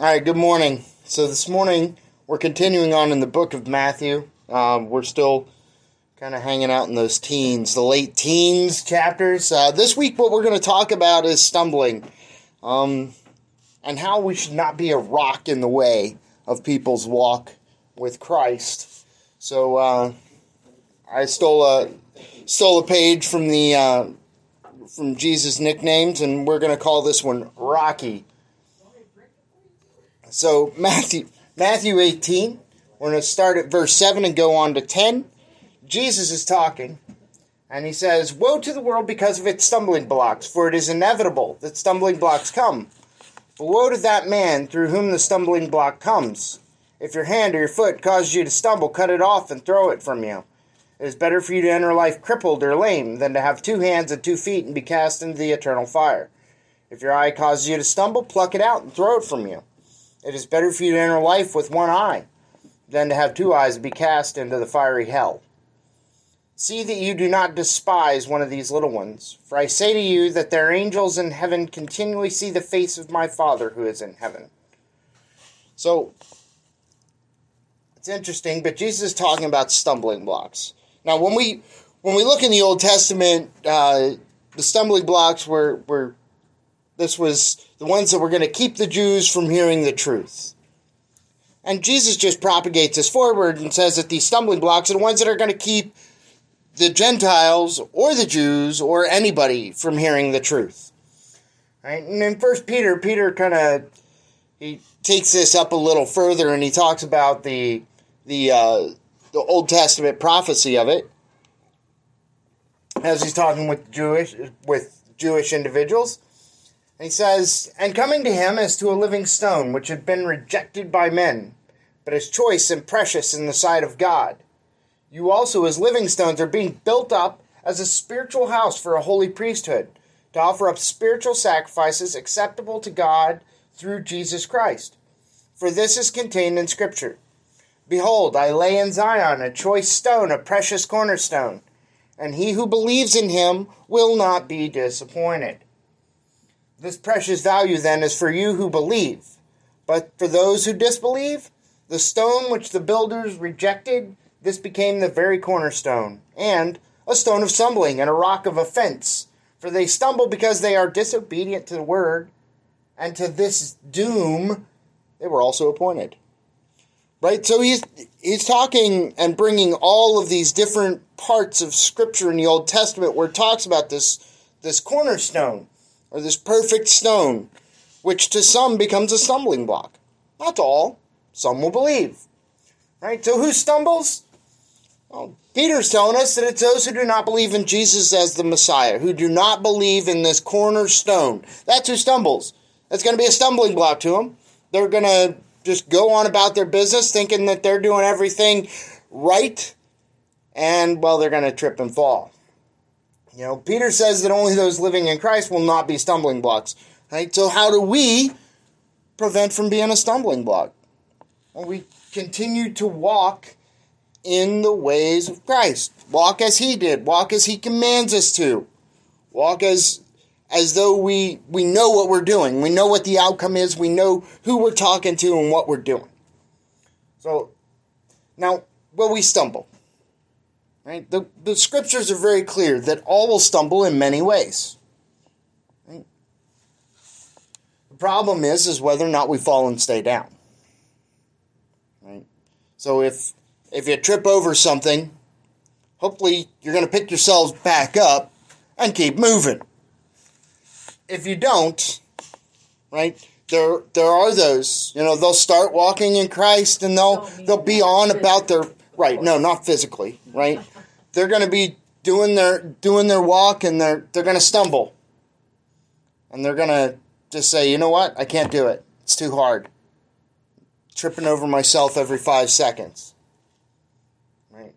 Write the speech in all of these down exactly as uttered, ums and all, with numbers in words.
All right, good morning. So this morning, we're continuing on in the book of Matthew. Um, we're still kind of hanging out in those teens, the late teens chapters. Uh, this week, what we're going to talk about is stumbling, um, and how we should not be a rock in the way of people's walk with Christ. So uh, I stole a stole a page from the uh, from Jesus' nicknames, and we're going to call this one Rocky. So Matthew Matthew eighteen, we're going to start at verse seven and go on to ten. Jesus is talking, and he says, "Woe to the world because of its stumbling blocks, for it is inevitable that stumbling blocks come. But woe to that man through whom the stumbling block comes. If your hand or your foot causes you to stumble, cut it off and throw it from you. It is better for you to enter life crippled or lame than to have two hands and two feet and be cast into the eternal fire. If your eye causes you to stumble, pluck it out and throw it from you. It is better for you to enter life with one eye than to have two eyes and be cast into the fiery hell. See that you do not despise one of these little ones, for I say to you that their angels in heaven continually see the face of my Father who is in heaven." So, it's interesting, but Jesus is talking about stumbling blocks. Now, when we when we look in the Old Testament, uh, the stumbling blocks were were this was the ones that were going to keep the Jews from hearing the truth. And Jesus just propagates this forward and says that these stumbling blocks are the ones that are going to keep the Gentiles or the Jews or anybody from hearing the truth. Right? And in First Peter, Peter kind of he takes this up a little further, and he talks about the the uh, the Old Testament prophecy of it, as he's talking with Jewish with Jewish individuals. And he says, "And coming to him as to a living stone, which had been rejected by men, but is choice and precious in the sight of God. You also, as living stones, are being built up as a spiritual house for a holy priesthood, to offer up spiritual sacrifices acceptable to God through Jesus Christ. For this is contained in Scripture. Behold, I lay in Zion a choice stone, a precious cornerstone, and he who believes in him will not be disappointed. This precious value, then, is for you who believe. But for those who disbelieve, the stone which the builders rejected, this became the very cornerstone, and a stone of stumbling, and a rock of offense. For they stumble because they are disobedient to the word, and to this doom they were also appointed." Right? So he's he's talking and bringing all of these different parts of Scripture in the Old Testament where it talks about this, this cornerstone, or this perfect stone, which to some becomes a stumbling block. Not to all. Some will believe. Right? So who stumbles? Well, Peter's telling us that it's those who do not believe in Jesus as the Messiah, who do not believe in this cornerstone. That's who stumbles. That's going to be a stumbling block to them. They're going to just go on about their business thinking that they're doing everything right, and, well, they're going to trip and fall. You know, Peter says that only those living in Christ will not be stumbling blocks. Right? So how do we prevent from being a stumbling block? Well, we continue to walk in the ways of Christ. Walk as he did. Walk as he commands us to. Walk as as though we, we know what we're doing. We know what the outcome is. We know who we're talking to and what we're doing. So, now, will we stumble? Right? The, the scriptures are very clear that all will stumble in many ways. Right? The problem is, is whether or not we fall and stay down. Right? So if if you trip over something, hopefully you're going to pick yourselves back up and keep moving. If you don't, right, there there are those, you know, they'll start walking in Christ and they'll they'll be on about their, right, no, not physically, right? They're going to be doing their doing their walk and they're they're going to stumble. And they're going to just say, "You know what? I can't do it. It's too hard. Tripping over myself every five seconds." Right?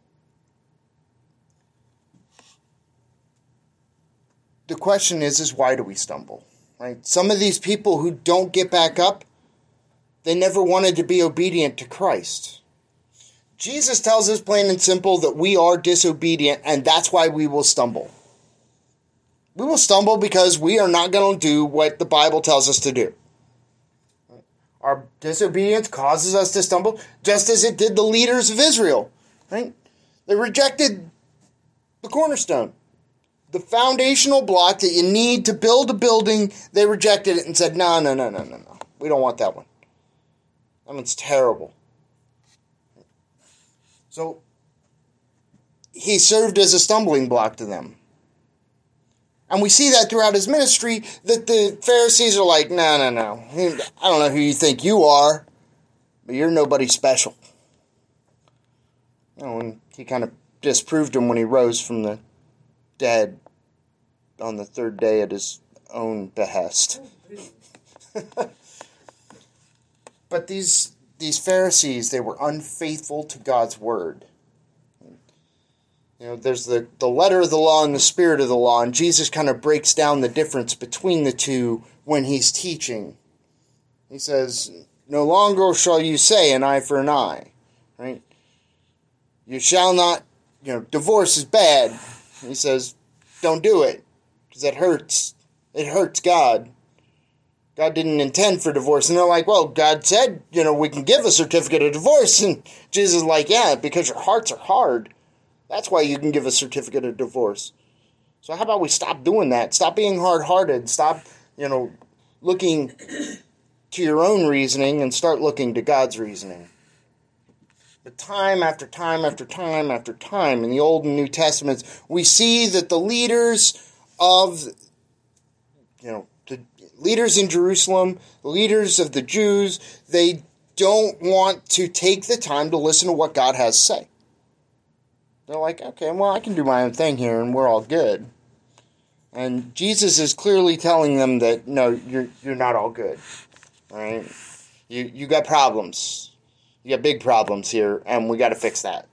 The question is, is why do we stumble? Right? Some of these people who don't get back up, they never wanted to be obedient to Christ. Jesus tells us plain and simple that we are disobedient, and that's why we will stumble. We will stumble because we are not going to do what the Bible tells us to do. Our disobedience causes us to stumble, just as it did the leaders of Israel, right? They rejected the cornerstone. The foundational block that you need to build a building, they rejected it and said, no, no, no, no, no, no. We don't want that one. That one's terrible. So, he served as a stumbling block to them. And we see that throughout his ministry, that the Pharisees are like, no, no, no. I don't know who you think you are, but you're nobody special. You know, and he kind of disproved him when he rose from the dead on the third day at his own behest. But these these Pharisees, they were unfaithful to God's word. You know, there's the, the letter of the law and the spirit of the law, and Jesus kind of breaks down the difference between the two when he's teaching. He says, no longer shall you say an eye for an eye, right? You shall not, you know, divorce is bad. He says, don't do it, because it hurts. It hurts God. God didn't intend for divorce. And they're like, well, God said, you know, we can give a certificate of divorce. And Jesus is like, yeah, because your hearts are hard. That's why you can give a certificate of divorce. So how about we stop doing that? Stop being hard-hearted. Stop, you know, looking to your own reasoning and start looking to God's reasoning. But time after time after time after time in the Old and New Testaments, we see that the leaders of, you know, the leaders in Jerusalem, the leaders of the Jews, they don't want to take the time to listen to what God has to say. They're like, okay, well, I can do my own thing here and we're all good. And Jesus is clearly telling them that, no, you're you're not all good. All right? You, you got problems. You got big problems here, and we got to fix that.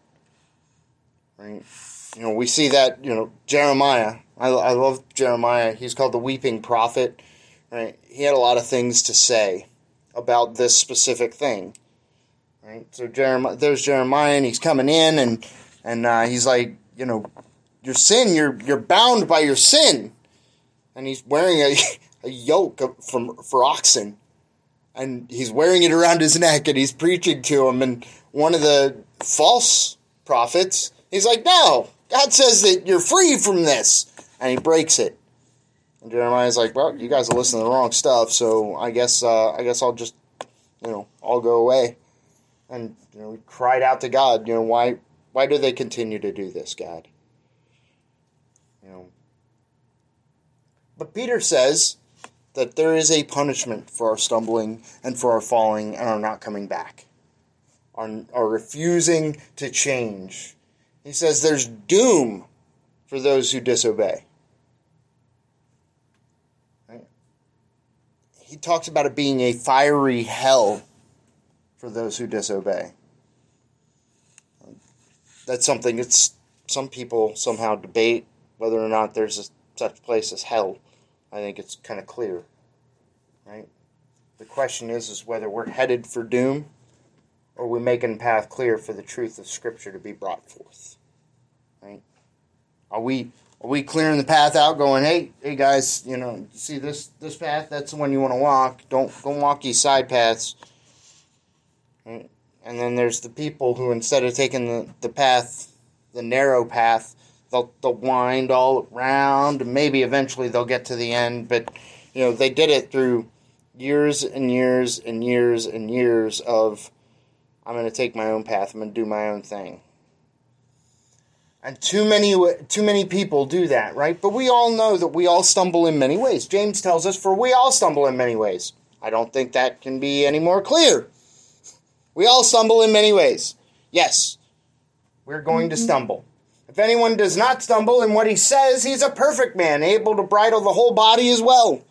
Right? You know, we see that, you know, Jeremiah. I, I love Jeremiah. He's called the weeping prophet. Right? He had a lot of things to say about this specific thing. Right? So Jeremiah, there's Jeremiah, and he's coming in, and and uh, he's like, you know, your sin, you're you're bound by your sin, and he's wearing a, a yoke from for oxen. And he's wearing it around his neck, and he's preaching to him. And one of the false prophets, he's like, no, God says that you're free from this. And he breaks it. And Jeremiah's like, well, you guys are listening to the wrong stuff, so I guess uh, I guess I'll just, you know, I'll go away. And, you know, he cried out to God, you know, why why do they continue to do this, God? You know. But Peter says that there is a punishment for our stumbling and for our falling and our not coming back, our, our refusing to change. He says there's doom for those who disobey. Right? He talks about it being a fiery hell for those who disobey. That's something that's some people somehow debate whether or not there's a, such place as hell. I think it's kind of clear, right? The question is, is whether we're headed for doom or we're making the path clear for the truth of Scripture to be brought forth, right? Are we are we clearing the path out going, hey, hey guys, you know, see this, this path, that's the one you want to walk. Don't, don't walk these side paths. Right? And then there's the people who, instead of taking the, the path, the narrow path, They'll, they'll wind all around, and maybe eventually they'll get to the end. But, you know, they did it through years and years and years and years of, I'm going to take my own path, I'm going to do my own thing. And too many, too many people do that, right? But we all know that we all stumble in many ways. James tells us, for we all stumble in many ways. I don't think that can be any more clear. We all stumble in many ways. Yes, we're going to stumble. If anyone does not stumble in what he says, he's a perfect man, able to bridle the whole body as well.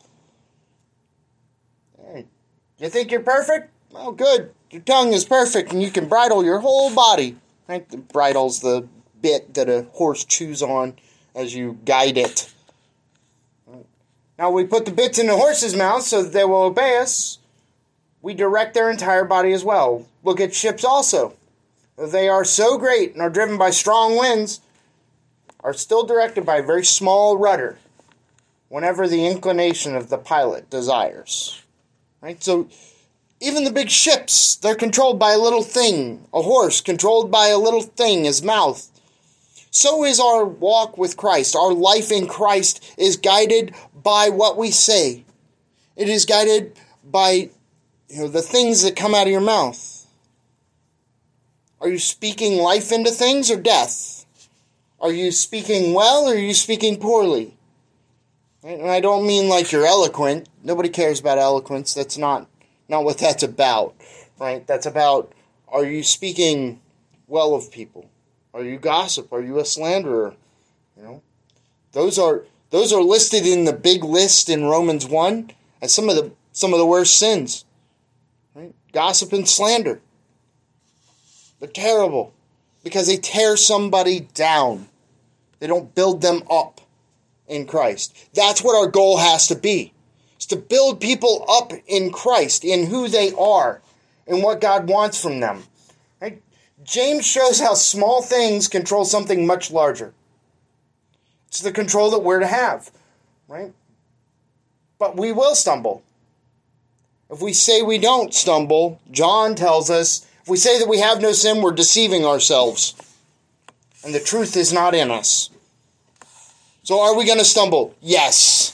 Hey, you think you're perfect? Well, good. Your tongue is perfect, and you can bridle your whole body. Right? The bridle's the bit that a horse chews on as you guide it. Now, we put the bits in the horse's mouth so that they will obey us. We direct their entire body as well. Look at ships also. They are so great and are driven by strong winds, are still directed by a very small rudder whenever the inclination of the pilot desires. Right? So Even the big ships, they're controlled by a little thing. A horse controlled by a little thing, his mouth. So is our walk with Christ. Our life in Christ is guided by what we say. It is guided by, you know, the things that come out of your mouth. Are you speaking life into things or death? Are you speaking well or are you speaking poorly? And I don't mean like you're eloquent. Nobody cares about eloquence. That's not, not what that's about, right? That's about, are you speaking well of people? Are you gossip? Are you a slanderer? You know, those are those are listed in the big list in Romans one as some of the some of the worst sins. Right? Gossip and slander. They're terrible because they tear somebody down. They don't build them up in Christ. That's what our goal has to be. It's to build people up in Christ, in who they are, and what God wants from them. Right? James shows how small things control something much larger. It's the control that we're to have, right? But we will stumble. If we say we don't stumble, John tells us, if we say that we have no sin, we're deceiving ourselves. And the truth is not in us. So are we going to stumble? Yes.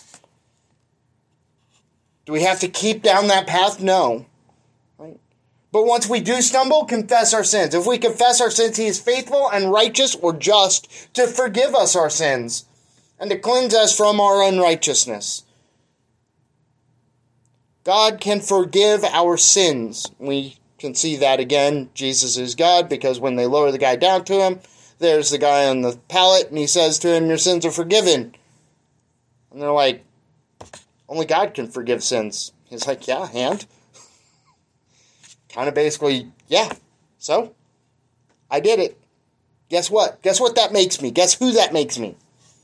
Do we have to keep down that path? No. Right? But once we do stumble, confess our sins. If we confess our sins, he is faithful and righteous or just to forgive us our sins and to cleanse us from our unrighteousness. God can forgive our sins. We can see that again. Jesus is God because when they lower the guy down to him, there's the guy on the pallet and he says to him, your sins are forgiven. And they're like, only God can forgive sins. He's like, yeah, and? Kind of basically, yeah, so? I did it. Guess what? Guess what that makes me? Guess who that makes me?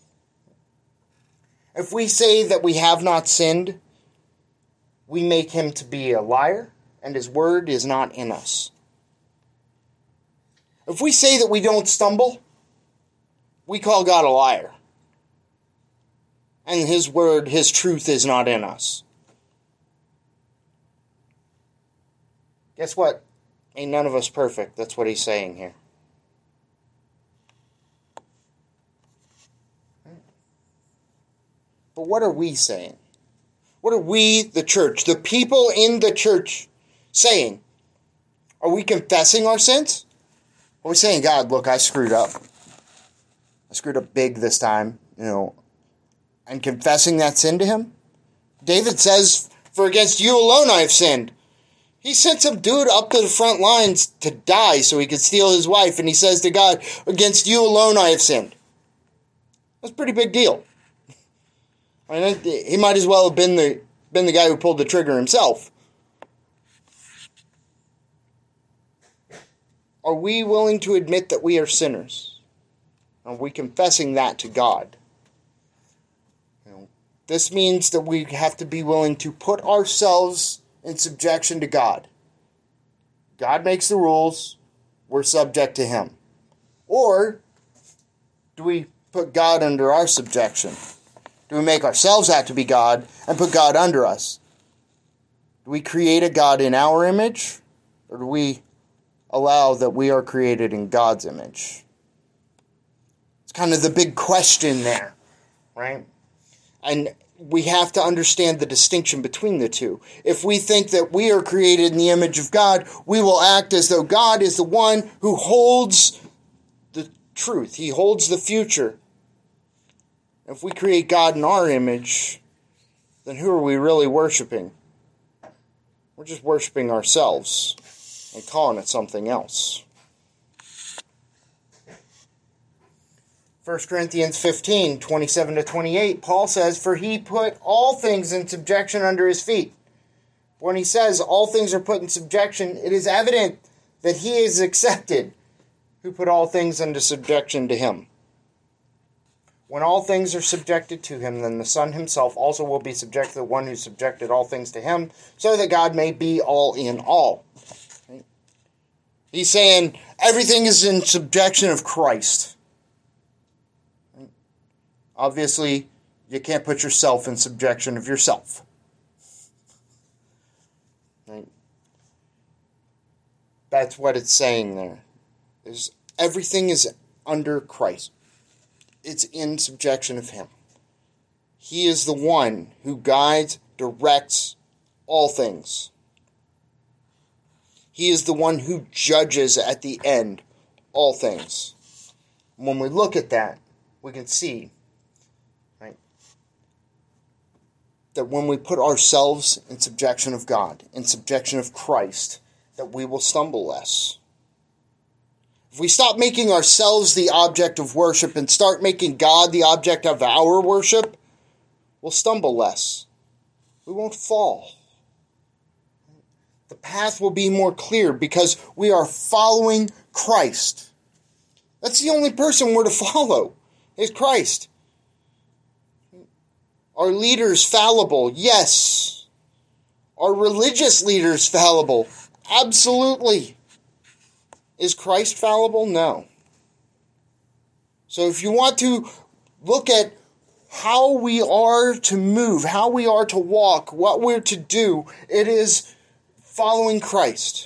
If we say that we have not sinned, we make him to be a liar, and his word is not in us. If we say that we don't stumble, we call God a liar. And his word, his truth is not in us. Guess what? Ain't none of us perfect. That's what he's saying here. But what are we saying? What are we, the church, the people in the church, saying? Are we confessing our sins? Are we saying, God, look, I screwed up. I screwed up big this time, you know, and confessing that sin to him? David says, for against you alone I have sinned. He sent some dude up to the front lines to die so he could steal his wife, and he says to God, against you alone I have sinned. That's a pretty big deal. I mean, he might as well have been the been the guy who pulled the trigger himself. Are we willing to admit that we are sinners? Are we confessing that to God? You know, this means that we have to be willing to put ourselves in subjection to God. God makes the rules. We're subject to him. Or do we put God under our subjection? Do we make ourselves out to be God and put God under us? Do we create a God in our image? Or do we allow that we are created in God's image? It's kind of the big question there, right? And we have to understand the distinction between the two. If we think that we are created in the image of God, we will act as though God is the one who holds the truth. He holds the future. If we create God in our image, then who are we really worshiping? We're just worshiping ourselves and calling it something else. First Corinthians fifteen, twenty-seven to twenty-eight, Paul says, for he put all things in subjection under his feet. When he says all things are put in subjection, it is evident that he is accepted who put all things into subjection to him. When all things are subjected to him, then the Son himself also will be subject to the one who subjected all things to him, so that God may be all in all. He's saying everything is in subjection of Christ. Obviously, you can't put yourself in subjection of yourself. Right? That's what it's saying there. Is everything is under Christ. It's in subjection of him. He is the one who guides, directs all things. He is the one who judges at the end all things. When we look at that, we can see, right, that when we put ourselves in subjection of God, in subjection of Christ, that we will stumble less. If we stop making ourselves the object of worship and start making God the object of our worship, we'll stumble less. We won't fall. The path will be more clear because we are following Christ. That's the only person we're to follow, is Christ. Are leaders fallible? Yes. Are religious leaders fallible? Absolutely. Is Christ fallible? No. So if you want to look at how we are to move, how we are to walk, what we're to do, it is following Christ.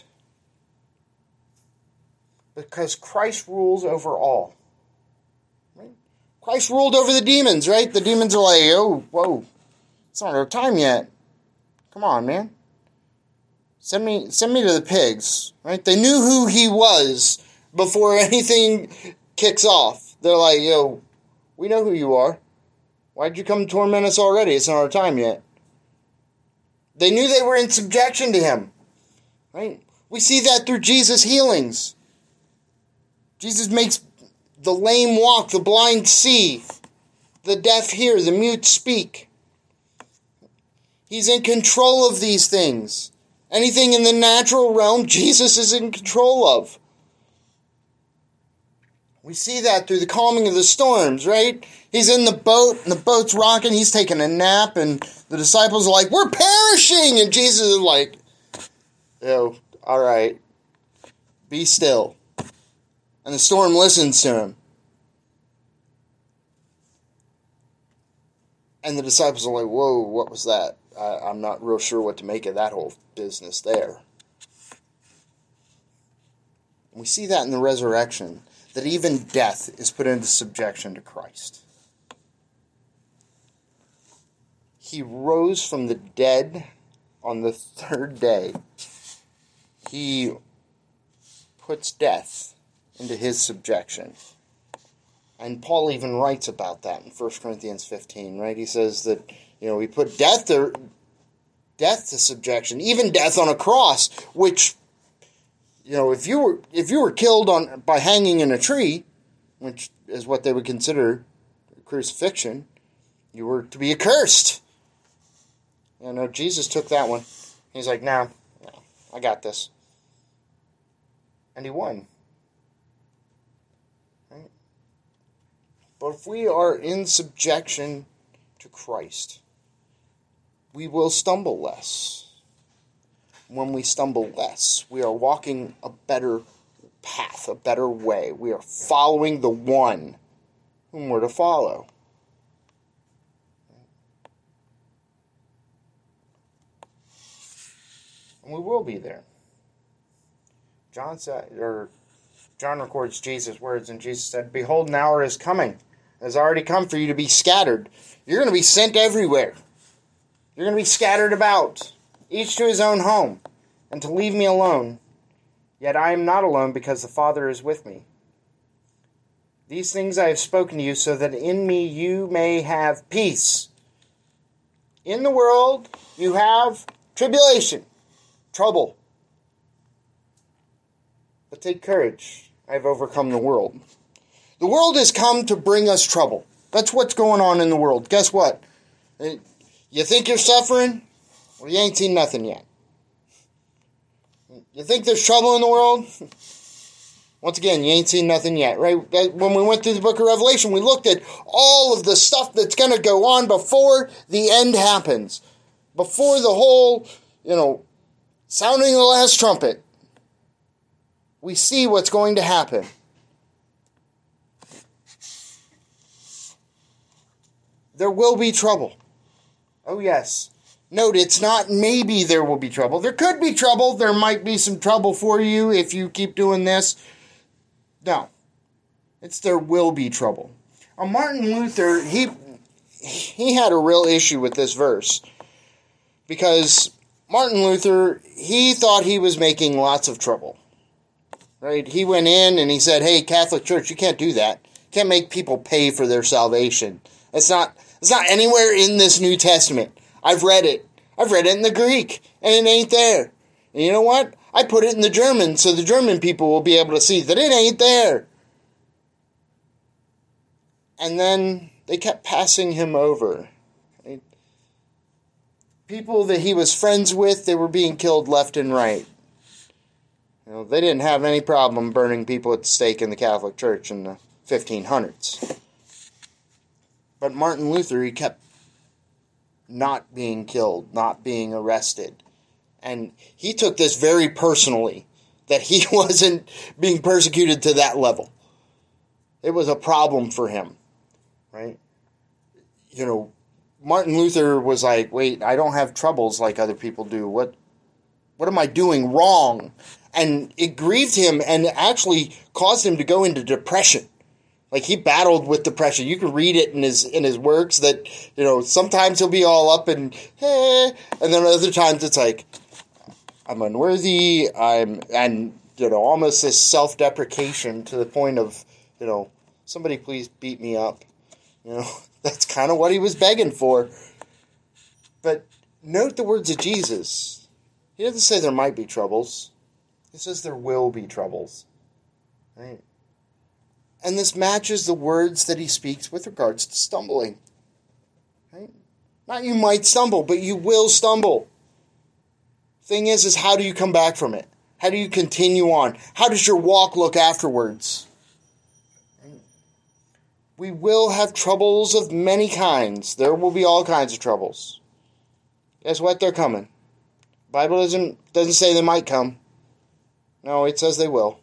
Because Christ rules over all. Right? Christ ruled over the demons, right? The demons are like, oh, whoa, it's not our time yet. Come on, man. Send me, send me to the pigs, right? They knew who he was before anything kicks off. They're like, yo, we know who you are. Why'd you come torment us already? It's not our time yet. They knew they were in subjection to him, right? We see that through Jesus' healings. Jesus makes the lame walk, the blind see, the deaf hear, the mute speak. He's in control of these things. Anything in the natural realm, Jesus is in control of. We see that through the calming of the storms, right? He's in the boat, and the boat's rocking, he's taking a nap, and the disciples are like, we're perishing! And Jesus is like, yo, all right, be still. And the storm listens to him. And the disciples are like, whoa, what was that? I, I'm not real sure what to make of that whole business there. We see that in the resurrection, that even death is put into subjection to Christ. He rose from the dead on the third day. He puts death into his subjection. And Paul even writes about that in First Corinthians fifteen, right? He says that, you know, he put death to, death to subjection, even death on a cross, which, you know, if you were if you were killed on by hanging in a tree, which is what they would consider crucifixion, you were to be accursed. You know, Jesus took that one. He's like, no, no, I got this. And he won. Right? But if we are in subjection to Christ, we will stumble less. When we stumble less, we are walking a better path, a better way. We are following the one whom we're to follow. And we will be there. John said, or John records Jesus' words, and Jesus said, behold, an hour is coming. It has already come for you to be scattered. You're going to be sent everywhere. You're going to be scattered about, each to his own home, and to leave me alone. Yet I am not alone, because the Father is with me. These things I have spoken to you, so that in me you may have peace. In the world you have tribulation, trouble. But take courage. I have overcome the world. The world has come to bring us trouble. That's what's going on in the world. Guess what? You think you're suffering? Well, you ain't seen nothing yet. You think there's trouble in the world? Once again, you ain't seen nothing yet, right? When we went through the book of Revelation, we looked at all of the stuff that's going to go on before the end happens. Before the whole, you know, sounding the last trumpet. We see what's going to happen. There will be trouble. Oh yes, Note, it's not maybe there will be trouble. There could be trouble. There might be some trouble for you if you keep doing this. No. It's there will be trouble. Now, Martin Luther, he he had a real issue with this verse. Because Martin Luther, he thought he was making lots of trouble. Right? He went in and he said, hey, Catholic Church, you can't do that. You can't make people pay for their salvation. It's not, it's not anywhere in this New Testament. I've read it. I've read it in the Greek, and it ain't there. And you know what? I put it in the German, so the German people will be able to see that it ain't there. And then they kept passing him over. Right? People that he was friends with, they were being killed left and right. You know, they didn't have any problem burning people at the stake in the Catholic Church in the fifteen hundreds. But Martin Luther, he kept not being killed, not being arrested. And he took this very personally, that he wasn't being persecuted to that level. It was a problem for him, right? You know, Martin Luther was like, wait, I don't have troubles like other people do. What, what am I doing wrong? And it grieved him and actually caused him to go into depression. Like, he battled with depression. You can read it in his in his works that, you know, sometimes he'll be all up and, eh, and then other times it's like, I'm unworthy, I'm, and, you know, almost this self-deprecation to the point of, you know, somebody please beat me up. You know, that's kind of what he was begging for. But note the words of Jesus. He doesn't say there might be troubles. He says there will be troubles. Right? And this matches the words that he speaks with regards to stumbling. Right? Not you might stumble, but you will stumble. Thing is, is how do you come back from it? How do you continue on? How does your walk look afterwards? Right? We will have troubles of many kinds. There will be all kinds of troubles. Guess what? They're coming. The Bible doesn't, doesn't say they might come. No, it says they will.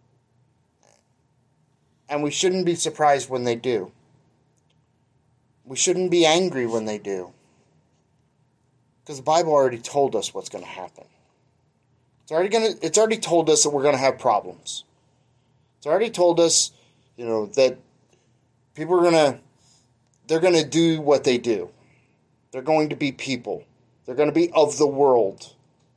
And we shouldn't be surprised when they do. We shouldn't be angry when they do. Because the Bible already told us what's going to happen. It's already going to, it's already told us that we're going to have problems. It's already told us, you know, that people are going to, they're going to do what they do. They're going to be people. They're going to be of the world.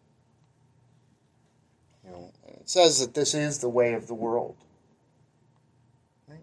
You know, it says that this is the way of the world. Right?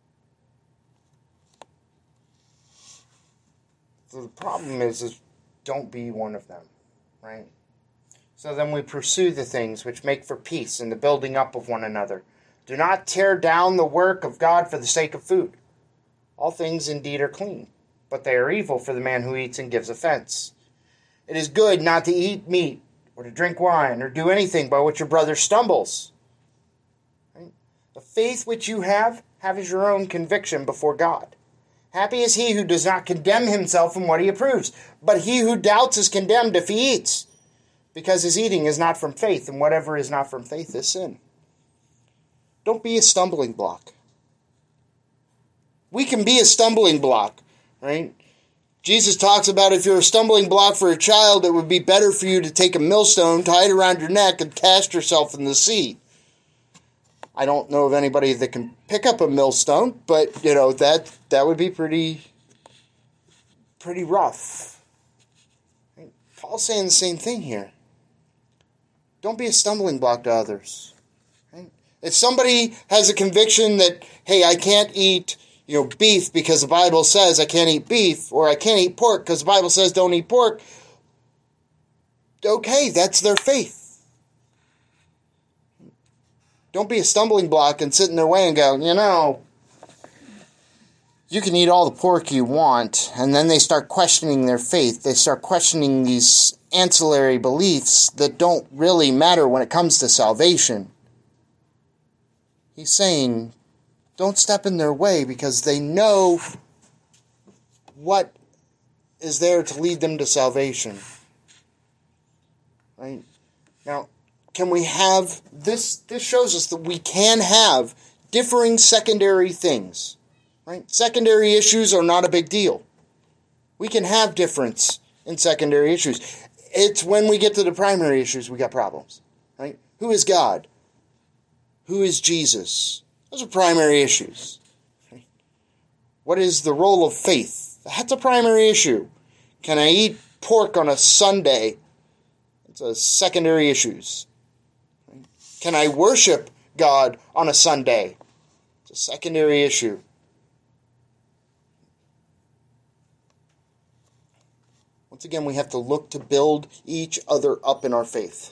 So the problem is, is don't be one of them, right? So then we pursue the things which make for peace and the building up of one another. Do not tear down the work of God for the sake of food. All things indeed are clean, but they are evil for the man who eats and gives offense. It is good not to eat meat or to drink wine or do anything by which your brother stumbles. Right? The faith which you have, have as your own conviction before God. Happy is he who does not condemn himself in what he approves, but he who doubts is condemned if he eats, because his eating is not from faith, and whatever is not from faith is sin. Don't be a stumbling block. We can be a stumbling block, right? Jesus talks about if you're a stumbling block for a child, it would be better for you to take a millstone, tie it around your neck, and cast yourself in the sea. I don't know of anybody that can pick up a millstone, but, you know, that that would be pretty, pretty rough. Right? Paul's saying the same thing here. Don't be a stumbling block to others. Right? If somebody has a conviction that, hey, I can't eat, you know, beef because the Bible says I can't eat beef, or I can't eat pork because the Bible says don't eat pork, okay, that's their faith. Don't be a stumbling block and sit in their way and go, you know, you can eat all the pork you want, and then they start questioning their faith. They start questioning these ancillary beliefs that don't really matter when it comes to salvation. He's saying, don't step in their way because they know what is there to lead them to salvation. Right? Now, can we have, this This shows us that we can have differing secondary things. Right? Secondary issues are not a big deal. We can have difference in secondary issues. It's when we get to the primary issues we got problems, right? Who is God? Who is Jesus? Those are primary issues. Right? What is the role of faith? That's a primary issue. Can I eat pork on a Sunday? It's a secondary issues. Right? Can I worship God on a Sunday? It's a secondary issue. Once again, we have to look to build each other up in our faith.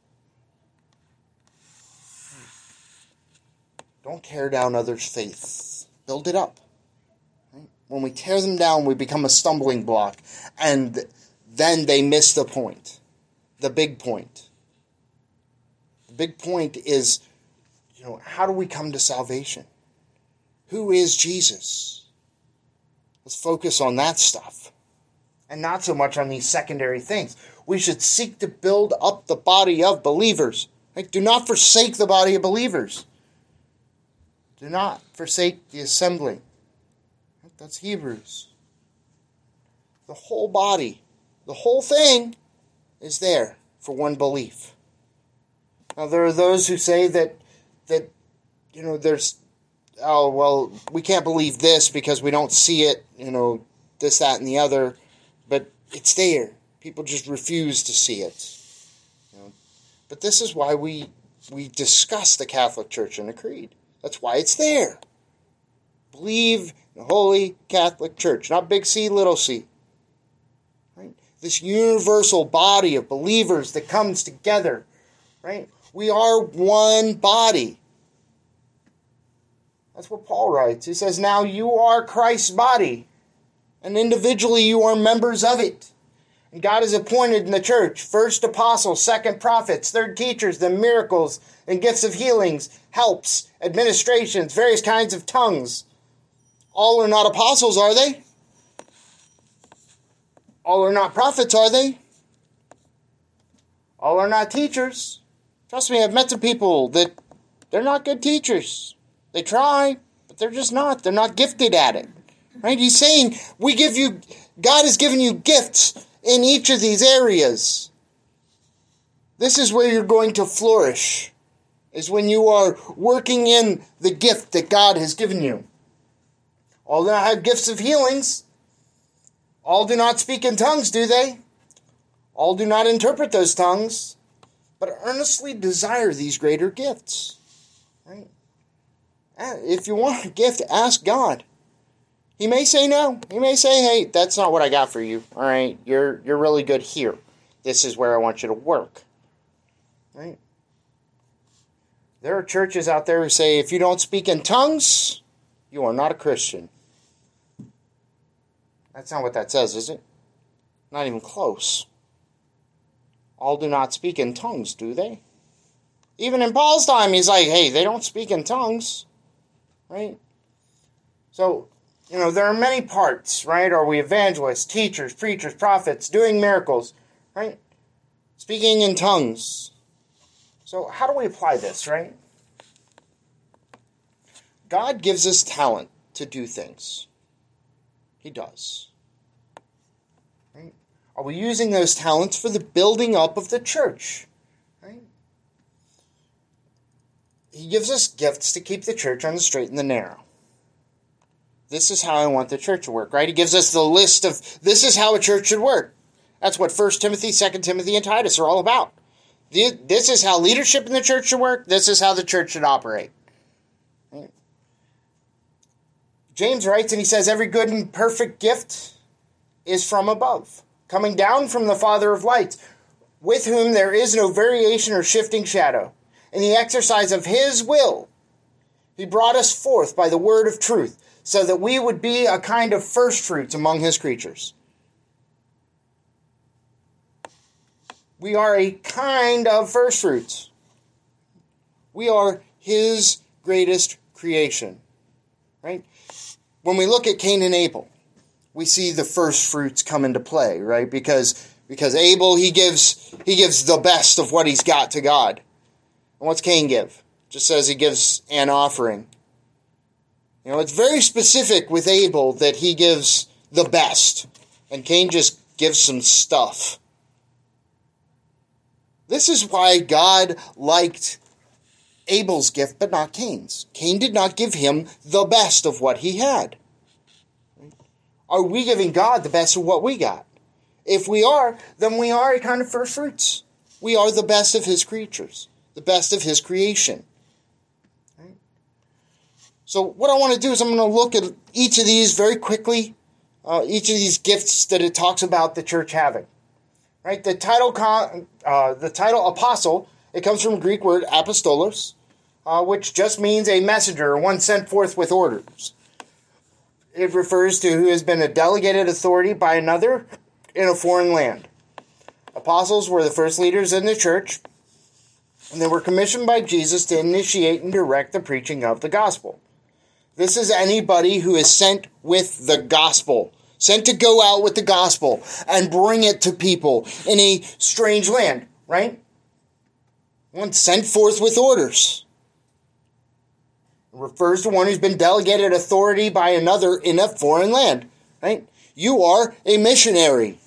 Don't tear down others' faith. Build it up. Right? When we tear them down, we become a stumbling block. And then they miss the point. The big point. The big point is, you know, how do we come to salvation? Who is Jesus? Let's focus on that stuff. And not so much on these secondary things. We should seek to build up the body of believers. Right? Do not forsake the body of believers. Do not forsake the assembly. That's Hebrews. The whole body, the whole thing is there for one belief. Now there are those who say that, that you know, there's, oh, well, we can't believe this because we don't see it, you know, this, that, and the other. But it's there. People just refuse to see it. You know? But this is why we we discuss the Catholic Church and the Creed. That's why it's there. Believe in the Holy Catholic Church, not big C, little c. Right? This universal body of believers that comes together. Right? We are one body. That's what Paul writes. He says, now you are Christ's body. And individually you are members of it. And God has appointed in the church first apostles, second prophets, third teachers, then miracles and gifts of healings, helps, administrations, various kinds of tongues. All are not apostles, are they? All are not prophets, are they? All are not teachers. Trust me, I've met some people that they're not good teachers. They try, but they're just not. They're not gifted at it. Right? He's saying, we give you, God has given you gifts in each of these areas. This is where you're going to flourish, is when you are working in the gift that God has given you. All do not have gifts of healings. All do not speak in tongues, do they? All do not interpret those tongues, but earnestly desire these greater gifts. Right? If you want a gift, ask God. He may say no. He may say, hey, that's not what I got for you. All right, you're you're really good here. This is where I want you to work. Right? There are churches out there who say, if you don't speak in tongues, you are not a Christian. That's not what that says, is it? Not even close. All do not speak in tongues, do they? Even in Paul's time, he's like, hey, they don't speak in tongues. Right? So, you know, there are many parts, right? Are we evangelists, teachers, preachers, prophets, doing miracles, right? Speaking in tongues. So how do we apply this, right? God gives us talent to do things. He does. Right? Are we using those talents for the building up of the church? Right? He gives us gifts to keep the church on the straight and the narrow. This is how I want the church to work, right? He gives us the list of, this is how a church should work. That's what First Timothy, Second Timothy, and Titus are all about. This is how leadership in the church should work. This is how the church should operate. Right? James writes, and he says, every good and perfect gift is from above, coming down from the Father of lights, with whom there is no variation or shifting shadow. In the exercise of his will, he brought us forth by the word of truth, so that we would be a kind of first fruits among his creatures. We are a kind of first fruits. We are his greatest creation. Right? When we look at Cain and Abel, we see the first fruits come into play, right? Because because Abel, he gives he gives the best of what he's got to God. And what's Cain give? Just says he gives an offering. You know, it's very specific with Abel that he gives the best. And Cain just give some stuff. This is why God liked Abel's gift, but not Cain's. Cain did not give him the best of what he had. Are we giving God the best of what we got? If we are, then we are a kind of first fruits. We are the best of his creatures, the best of his creation. So what I want to do is I'm going to look at each of these very quickly, uh, each of these gifts that it talks about the church having. Right? The title, con- uh, the title apostle, it comes from the Greek word apostolos, uh, which just means a messenger or one sent forth with orders. It refers to who has been a delegated authority by another in a foreign land. Apostles were the first leaders in the church, and they were commissioned by Jesus to initiate and direct the preaching of the gospel. This is anybody who is sent with the gospel, sent to go out with the gospel and bring it to people in a strange land, right? One sent forth with orders. It refers to one who's been delegated authority by another in a foreign land, right? You are a missionary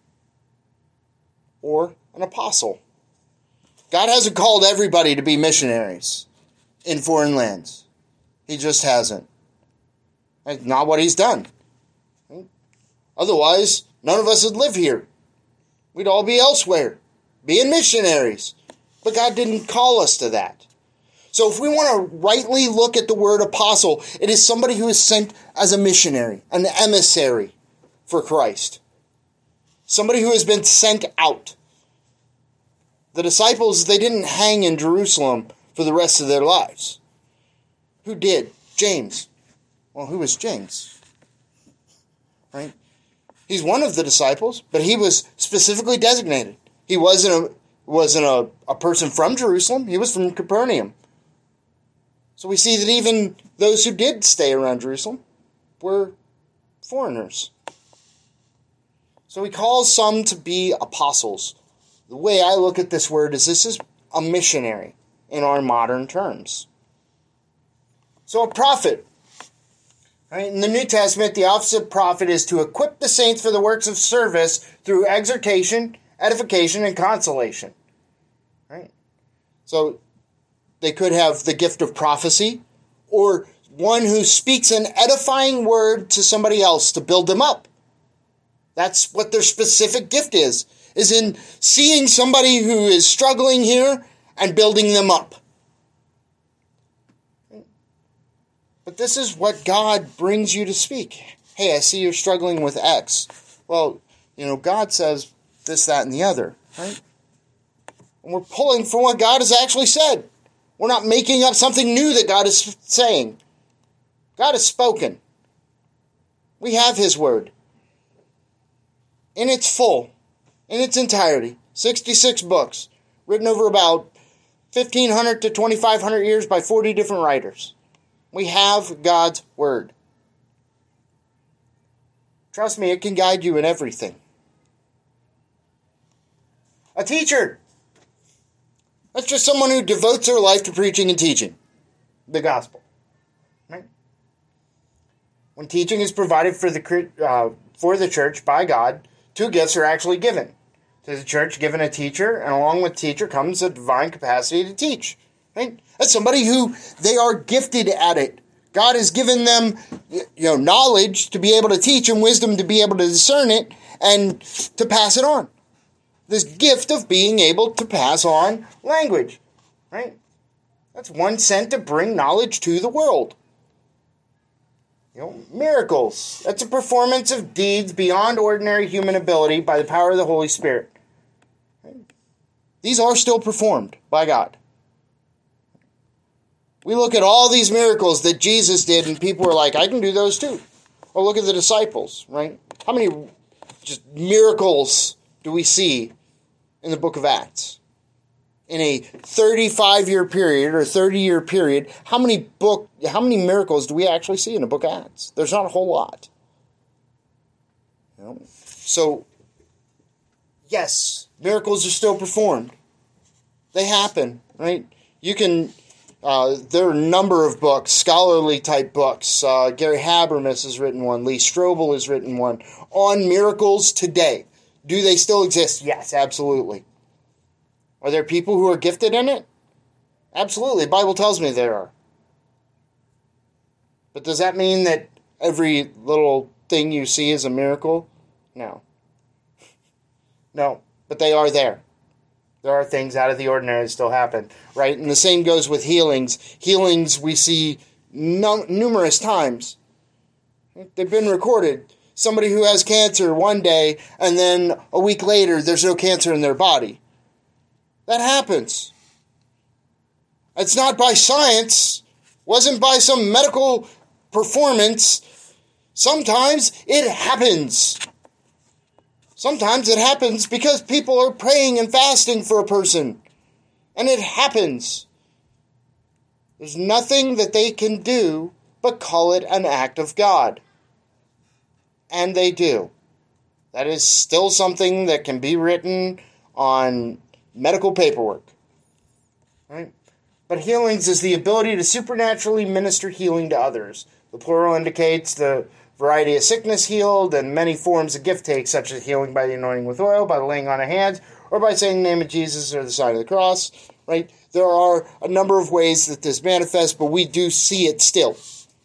or an apostle. God hasn't called everybody to be missionaries in foreign lands. He just hasn't. That's not what he's done. Otherwise, none of us would live here. We'd all be elsewhere, being missionaries. But God didn't call us to that. So if we want to rightly look at the word apostle, it is somebody who is sent as a missionary, an emissary for Christ. Somebody who has been sent out. The disciples, they didn't hang in Jerusalem for the rest of their lives. Who did? James. Well, who was James? Right? He's one of the disciples, but he was specifically designated. He wasn't a, wasn't a, a person from Jerusalem. He was from Capernaum. So we see that even those who did stay around Jerusalem were foreigners. So he calls some to be apostles. The way I look at this word is this is a missionary in our modern terms. So a prophet. Right? In the New Testament, the office of prophet is to equip the saints for the works of service through exhortation, edification, and consolation. Right? So they could have the gift of prophecy, or one who speaks an edifying word to somebody else to build them up. That's what their specific gift is, is in seeing somebody who is struggling here and building them up. But this is what God brings you to speak. Hey, I see you're struggling with X. Well, you know, God says this, that, and the other, right? And we're pulling from what God has actually said. We're not making up something new that God is saying. God has spoken. We have his word. In its full, in its entirety, sixty-six books, written over about fifteen hundred to twenty-five hundred years by forty different writers. We have God's word. Trust me, it can guide you in everything. A teacher. That's just someone who devotes their life to preaching and teaching the gospel. Right? When teaching is provided for the uh, for the church by God, two gifts are actually given. To the church, given a teacher, and along with teacher comes a divine capacity to teach. Right? That's somebody who, they are gifted at it. God has given them, you know, knowledge to be able to teach and wisdom to be able to discern it and to pass it on. This gift of being able to pass on language. Right? That's one sent to bring knowledge to the world. You know, miracles. That's a performance of deeds beyond ordinary human ability by the power of the Holy Spirit. Right? These are still performed by God. We look at all these miracles that Jesus did, and people were like, I can do those too. Or look at the disciples, right? How many just miracles do we see in the book of Acts? In a thirty-five-year period or thirty-year period, how many book, how many miracles do we actually see in the book of Acts? There's not a whole lot. You know? So, yes, miracles are still performed. They happen, right? You can... Uh, there are a number of books, scholarly type books. Uh, Gary Habermas has written one. Lee Strobel has written one on miracles today. Do they still exist? Yes, absolutely. Are there people who are gifted in it? Absolutely. The Bible tells me there are. But does that mean that every little thing you see is a miracle? No. No, but they are there. There are things out of the ordinary that still happen, right? And the same goes with healings. Healings we see num- numerous times. They've been recorded. Somebody who has cancer one day, and then a week later, there's no cancer in their body. That happens. It's not by science. Wasn't by some medical performance. Sometimes it happens. Sometimes it happens because people are praying and fasting for a person. And it happens. There's nothing that they can do but call it an act of God. And they do. That is still something that can be written on medical paperwork. Right? But healings is the ability to supernaturally minister healing to others. The plural indicates the variety of sickness healed and many forms of gift take, such as healing by the anointing with oil, by the laying on of hands, or by saying the name of Jesus or the sign of the cross. Right? There are a number of ways that this manifests, but we do see it still.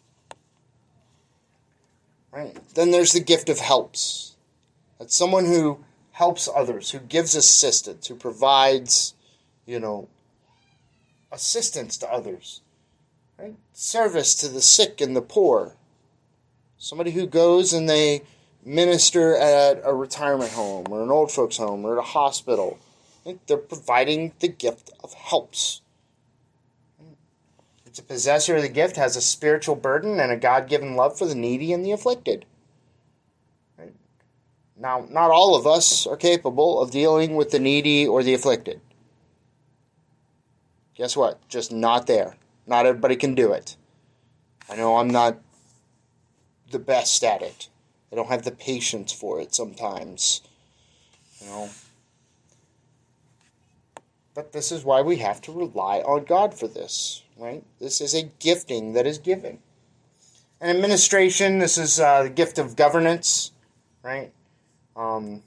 Right? Then there's the gift of helps. That's someone who helps others, who gives assistance, who provides, you know, assistance to others. Right? Service to the sick and the poor. Somebody who goes and they minister at a retirement home or an old folks home or at a hospital. Right? They're providing the gift of helps. The possessor of the gift has a spiritual burden and a God-given love for the needy and the afflicted. Right? Now, not all of us are capable of dealing with the needy or the afflicted. Guess what? Just not there. Not everybody can do it. I know I'm not the best at it. I don't have the patience for it sometimes. You know. But this is why we have to rely on God for this. Right? This is a gifting that is given. And administration, this is uh, the gift of governance, right? Um,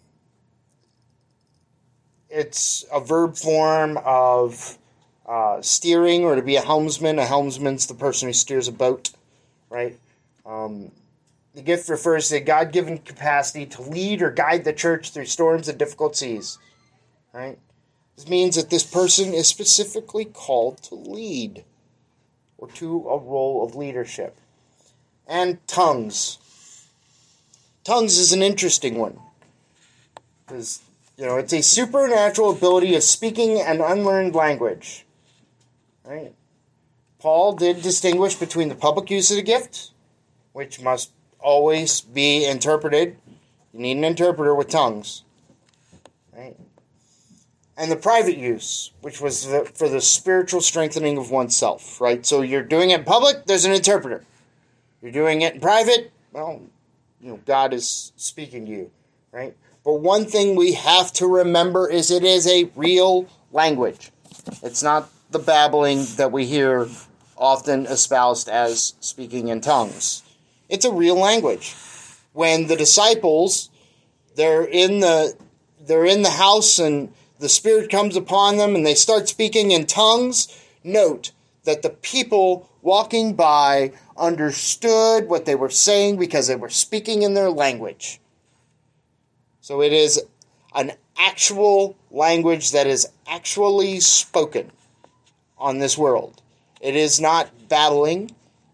it's a verb form of uh, steering, or to be a helmsman. A helmsman's the person who steers a boat, right? Um, the gift refers to a God-given capacity to lead or guide the church through storms and difficult seas, right? This means that this person is specifically called to lead, or to a role of leadership. And tongues. Tongues is an interesting one. Because, you know, it's a supernatural ability of speaking an unlearned language. Right? Paul did distinguish between the public use of the gift, which must always be interpreted. You need an interpreter with tongues. Right? And the private use, which was the, for the spiritual strengthening of oneself, right? So you're doing it in public, there's an interpreter. You're doing it in private, well, you know, God is speaking to you, right? But one thing we have to remember is it is a real language. It's not the babbling that we hear often espoused as speaking in tongues. It's a real language. When the disciples, they're in the they're in the house and the Spirit comes upon them and they start speaking in tongues, note that the people walking by understood what they were saying because they were speaking in their language. So it is an actual language that is actually spoken on this world. It is not babbling.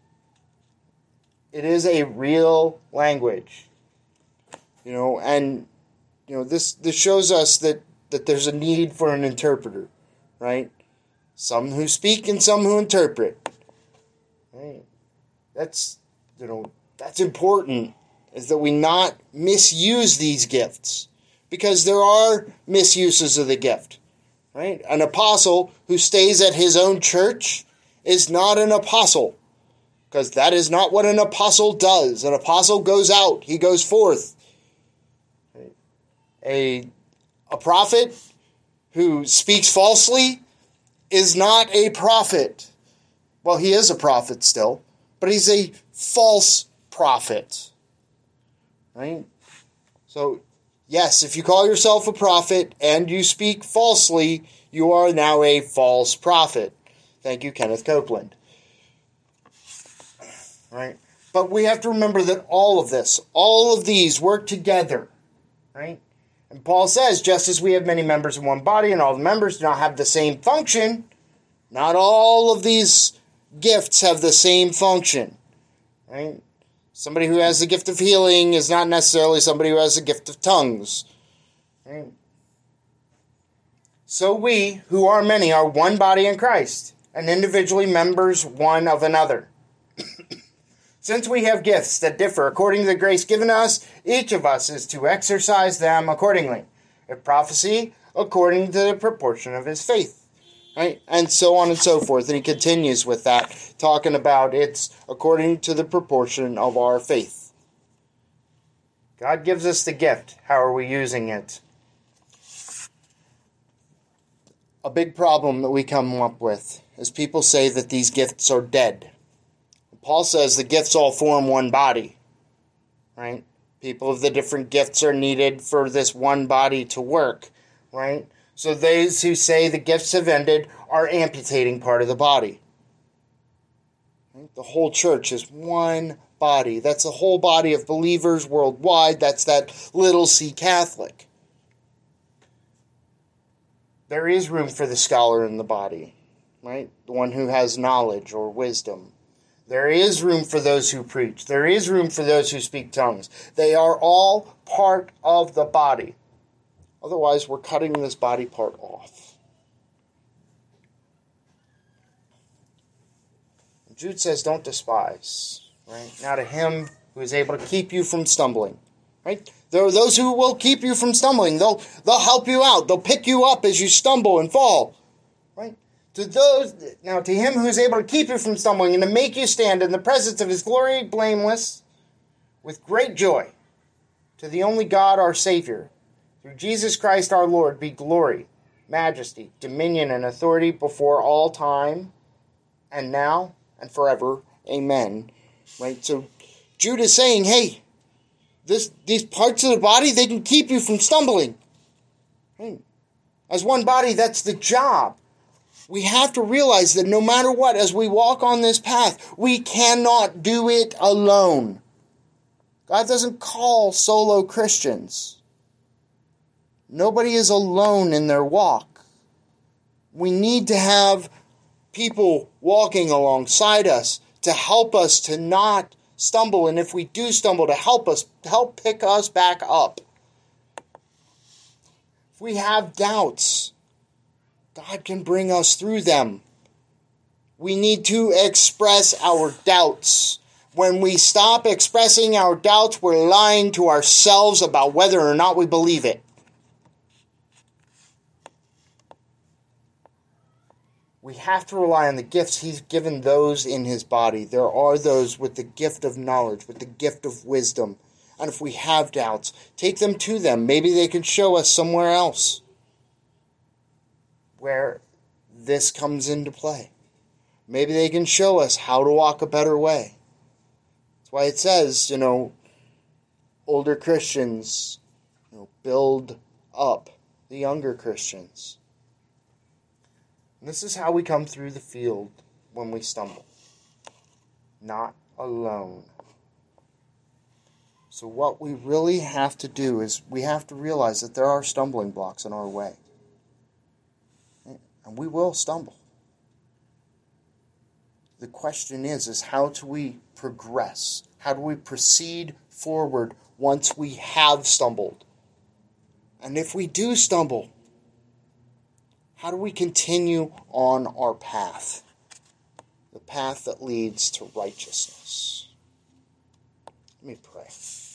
It is a real language. You know, and you know this this shows us that that there's a need for an interpreter, right? Some who speak and some who interpret. Right? That's, you know, that's important, is that we not misuse these gifts, because there are misuses of the gift, right? An apostle who stays at his own church is not an apostle, because that is not what an apostle does. An apostle goes out, he goes forth. Right? A A prophet who speaks falsely is not a prophet. Well, he is a prophet still, but he's a false prophet. Right? So Yes, if you call yourself a prophet and you speak falsely, you are now a false prophet. Thank you, Kenneth Copeland. Right? But we have to remember that all of this, all of these work together. Right? And Paul says, just as we have many members in one body and all the members do not have the same function, not all of these gifts have the same function. Right? Somebody who has the gift of healing is not necessarily somebody who has the gift of tongues. Right? So we, who are many, are one body in Christ, and individually members one of another. Since we have gifts that differ according to the grace given us, each of us is to exercise them accordingly. If prophecy, according to the proportion of his faith. Right? And so on and so forth. And he continues with that, talking about it's according to the proportion of our faith. God gives us the gift. How are we using it? A big problem that we come up with is people say that these gifts are dead. Paul says the gifts all form one body. Right? People of the different gifts are needed for this one body to work. Right? So those who say the gifts have ended are amputating part of the body. The whole church is one body. That's the whole body of believers worldwide. That's that little c Catholic. There is room for the scholar in the body, right? The one who has knowledge or wisdom. There is room for those who preach. There is room for those who speak tongues. They are all part of the body. Otherwise, we're cutting this body part off. Jude says, don't despise. Right? Now to him who is able to keep you from stumbling. Right? There are those who will keep you from stumbling. They'll, they'll help you out. They'll pick you up as you stumble and fall. Right? To those, now to him who is able to keep you from stumbling and to make you stand in the presence of his glory blameless with great joy. To the only God our Savior, through Jesus Christ our Lord, be glory, majesty, dominion, and authority before all time, and now, and forever. Amen. Right? So Jude is saying, hey, this these parts of the body, they can keep you from stumbling. Right? As one body, that's the job. We have to realize that no matter what, as we walk on this path, we cannot do it alone. God doesn't call solo Christians. Nobody is alone in their walk. We need to have people walking alongside us to help us to not stumble, and if we do stumble, to help us, help pick us back up. If we have doubts, God can bring us through them. We need to express our doubts. When we stop expressing our doubts, we're lying to ourselves about whether or not we believe it. We have to rely on the gifts he's given those in his body. There are those with the gift of knowledge, with the gift of wisdom. And if we have doubts, take them to them. Maybe they can show us somewhere else where this comes into play. Maybe they can show us how to walk a better way. That's why it says, you know, older Christians, you know, build up the younger Christians. And this is how we come through the field when we stumble. Not alone. So what we really have to do is we have to realize that there are stumbling blocks in our way. And we will stumble. The question is, is how do we progress? How do we proceed forward once we have stumbled? And if we do stumble, how do we continue on our path? The path that leads to righteousness. Let me pray.